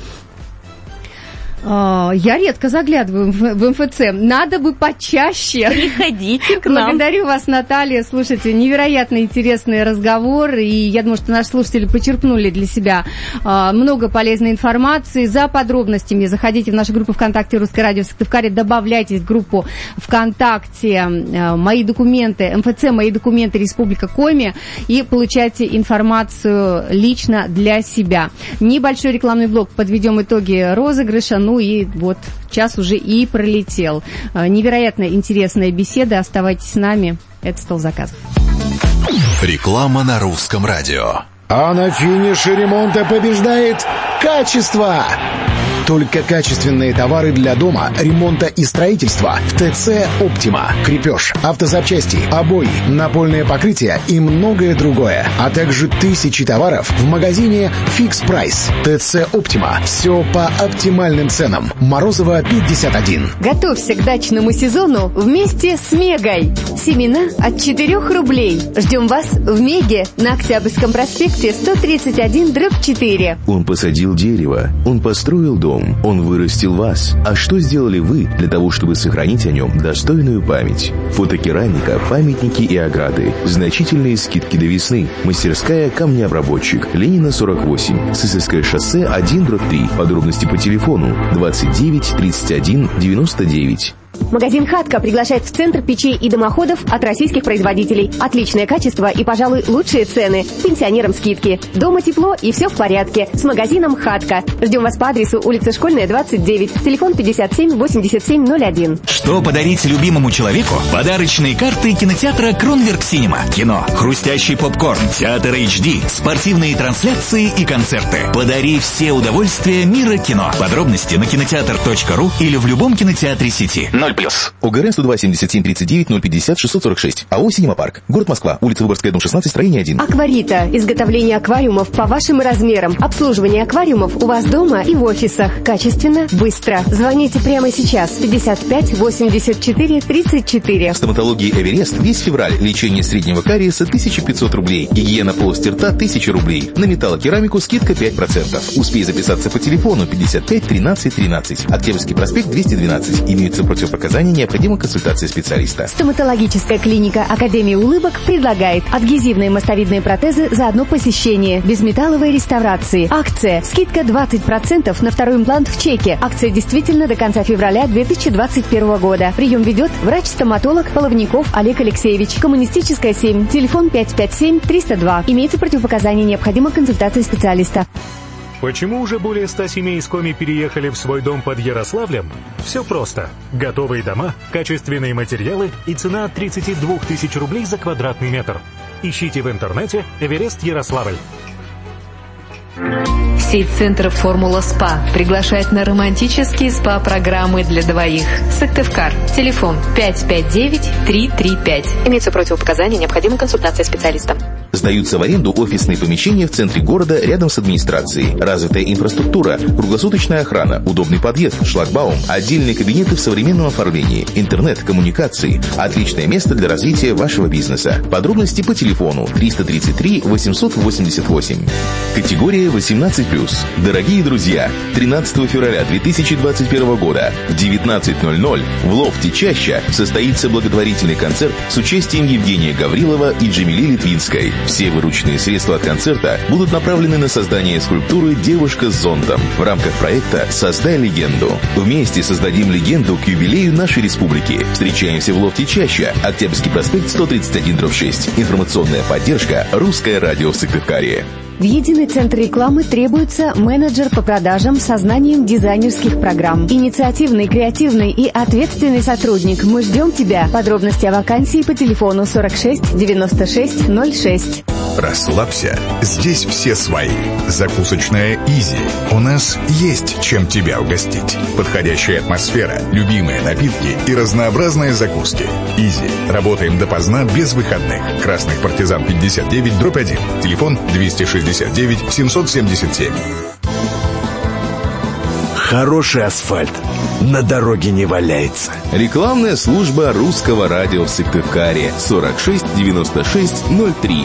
я редко заглядываю в МФЦ. Надо бы почаще. Приходите к нам. Благодарю вас, Наталья. Слушайте, невероятно интересный разговор. И я думаю, что наши слушатели почерпнули для себя много полезной информации. За подробностями заходите в нашу группу ВКонтакте «Русское радио Сыктывкаре». Добавляйтесь в группу ВКонтакте «Мои документы», МФЦ «Мои документы», Республика Коми. И получайте информацию лично для себя. Небольшой рекламный блок. Подведем итоги розыгрыша. Ну и вот час уже и пролетел. Невероятно интересная беседа. Оставайтесь с нами. Это «Стол заказов». Реклама на Русском радио. А на финише ремонта побеждает качество. Только качественные товары для дома, ремонта и строительства в ТЦ «Оптима». Крепеж, автозапчасти, обои, напольное покрытие и многое другое. А также тысячи товаров в магазине «Фикс Прайс». ТЦ «Оптима». Все по оптимальным ценам. Морозова, 51. Готовься к дачному сезону вместе с Мегой. Семена от 4 рублей. Ждем вас в Меге на Октябрьском проспекте 131/4. Он посадил дерево, он построил дом, он вырастил вас. А что сделали вы для того, чтобы сохранить о нем достойную память? Фотокерамика, памятники и ограды. Значительные скидки до весны. Мастерская «Камнеобработчик». Ленина, 48. Сысоевское шоссе 1/3. Подробности по телефону 29 31 99. Магазин «Хатка» приглашает в центр печей и дымоходов от российских производителей. Отличное качество и, пожалуй, лучшие цены. Пенсионерам скидки. Дома тепло и все в порядке. С магазином «Хатка». Ждем вас по адресу улица Школьная, 29. Телефон 57 87 01. Что подарить любимому человеку? Подарочные карты кинотеатра «Кронверк Синема». Кино, хрустящий попкорн, театр HD, спортивные трансляции и концерты. Подари все удовольствия мира кино. Подробности на кинотеатр.ру или в любом кинотеатре сети. 0+. ОГРН 102 77 39 050 646. АО «Синема Парк». Город Москва. Улица Выборгская, дом 16, строение 1. Акварита. Изготовление аквариумов по вашим размерам. Обслуживание аквариумов у вас дома и в офисах. Качественно, быстро. Звоните прямо сейчас. 55 84 34. Стоматология «Эверест» весь февраль. Лечение среднего кариеса 1500 рублей. Гигиена полости рта 1000 рублей. На металлокерамику скидка 5%. Успей записаться по телефону 55 13 13. Октябрьский проспект 212. Имеются противопоказания, необходима консультация специалиста. Стоматологическая клиника Академии улыбок предлагает адгезивные мостовидные протезы за одно посещение. Безметалловые реставрации. Акция. Скидка 20% на второй имплант в чеке. Акция действительно до конца февраля 2021 года. Прием ведет врач-стоматолог Половников Олег Алексеевич. Коммунистическая 7. Телефон 557 302. Имеются противопоказания, необходима консультация специалиста. Почему уже более 100 семей из Коми переехали в свой дом под Ярославлем? Все просто. Готовые дома, качественные материалы и цена от 32 тысяч рублей за квадратный метр. Ищите в интернете «Эверест Ярославль». Сеть центров «Формула СПА» приглашает на романтические СПА-программы для двоих. Сыктывкар. Телефон 559-335. Имеются противопоказания, необходима консультация специалиста. Сдаются в аренду офисные помещения в центре города рядом с администрацией. Развитая инфраструктура, круглосуточная охрана, удобный подъезд, шлагбаум, отдельные кабинеты в современном оформлении, интернет, коммуникации. Отличное место для развития вашего бизнеса. Подробности по телефону 333 888. Категория 18+. Дорогие друзья, 13 февраля 2021 года в 19:00 в лофте «Чаща» состоится благотворительный концерт с участием Евгения Гаврилова и Джамили Литвинской. Все вырученные средства от концерта будут направлены на создание скульптуры «Девушка с зонтом» в рамках проекта «Создай легенду». Вместе создадим легенду к юбилею нашей республики. Встречаемся в лофте «Чаща», Октябрьский проспект 131/6. Информационная поддержка «Русское радио» в Сыктывкаре. В единый центр рекламы требуется менеджер по продажам со знанием дизайнерских программ. Инициативный, креативный и ответственный сотрудник. Мы ждем тебя. Подробности о вакансии по телефону 46 96 06. Расслабься, здесь все свои. Закусочная «Изи». У нас есть чем тебя угостить. Подходящая атмосфера, любимые напитки и разнообразные закуски. «Изи». Работаем допоздна без выходных. Красных партизан 59/1. Телефон 269-777. Хороший асфальт на дороге не валяется. Рекламная служба Русского радио в Сыктывкаре. 46 96 03.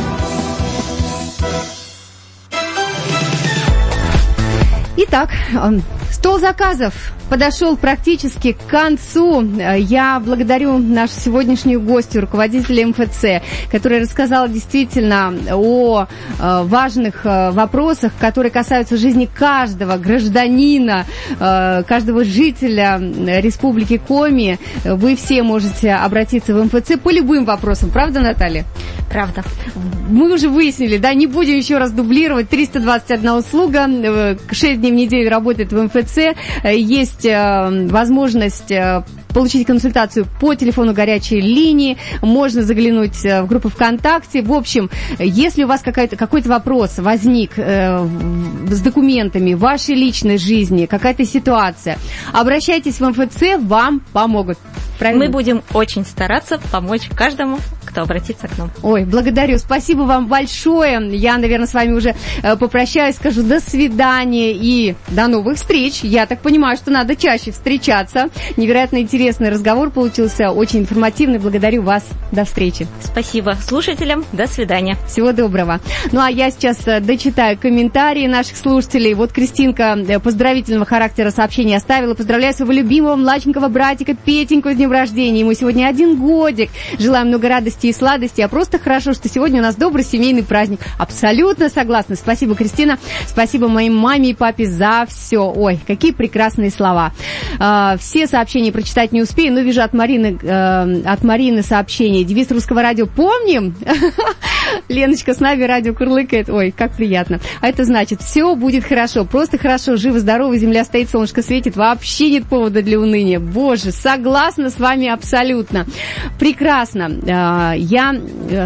Итак, стол заказов подошел практически к концу. Я благодарю нашу сегодняшнюю гостью, руководителя МФЦ, которая рассказала действительно о важных вопросах, которые касаются жизни каждого гражданина, каждого жителя Республики Коми. Вы все можете обратиться в МФЦ по любым вопросам. Правда, Наталья? Правда. Мы уже выяснили, да, не будем еще раз дублировать. 321 услуга, 6 дней в неделю работает в МФЦ. Есть возможность получить консультацию по телефону горячей линии, можно заглянуть в группу ВКонтакте. В общем, если у вас какой-то вопрос возник с документами в вашей личной жизни, какая-то ситуация, обращайтесь в МФЦ, вам помогут. Правильно? Мы будем очень стараться помочь каждому, кто обратится к нам. Ой, благодарю. Спасибо вам большое. Я, наверное, с вами уже попрощаюсь, скажу до свидания и до новых встреч. Я так понимаю, что надо чаще встречаться. Невероятно интересный разговор получился, очень информативный. Благодарю вас. До встречи. Спасибо слушателям. До свидания. Всего доброго. Ну, а я сейчас дочитаю комментарии наших слушателей. Вот Кристинка поздравительного характера сообщения оставила. Поздравляю своего любимого младшенького братика Петеньку с днем рождения. Ему сегодня 1 годик. Желаю много радости и сладости. А просто хорошо, что сегодня у нас добрый семейный праздник. Абсолютно согласна. Спасибо, Кристина. Спасибо моим маме и папе за все. Ой, какие прекрасные слова. Все сообщения прочитать не успею, но вижу от Марины сообщение. Девиз Русского радио помним? Леночка с нами радио курлыкает. Ой, как приятно. А это значит, все будет хорошо. Просто хорошо. Живо-здорово, земля стоит, солнышко светит. Вообще нет повода для уныния. Боже, согласна с вами абсолютно. Прекрасно. Я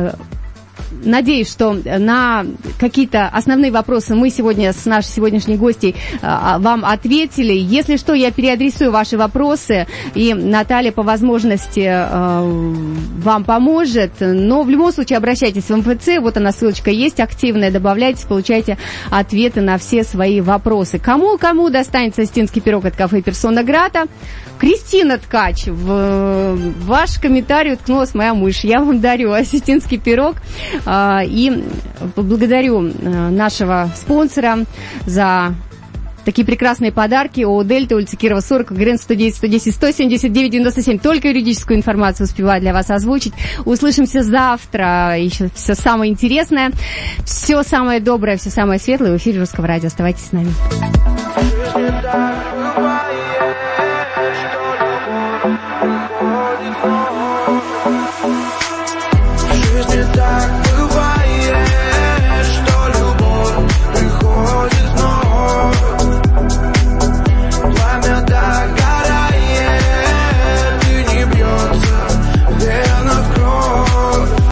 надеюсь, что на какие-то основные вопросы мы сегодня с нашей сегодняшней гостьей вам ответили. Если что, я переадресую ваши вопросы, и Наталья по возможности вам поможет. Но в любом случае обращайтесь в МФЦ, вот она, ссылочка есть, активная, добавляйтесь, получайте ответы на все свои вопросы. Кому достанется осетинский пирог от кафе «Персона Грата»? Кристина Ткач, в ваш комментарий уткнулась моя мышь. Я вам дарю осетинский пирог. И благодарю нашего спонсора за такие прекрасные подарки. ООО «Дельта», улица Кирова, 40, ГРН 110 110 179 97. Только юридическую информацию успеваю для вас озвучить. Услышимся завтра. Еще все самое интересное, все самое доброе, все самое светлое в эфире Русского радио. Оставайтесь с нами.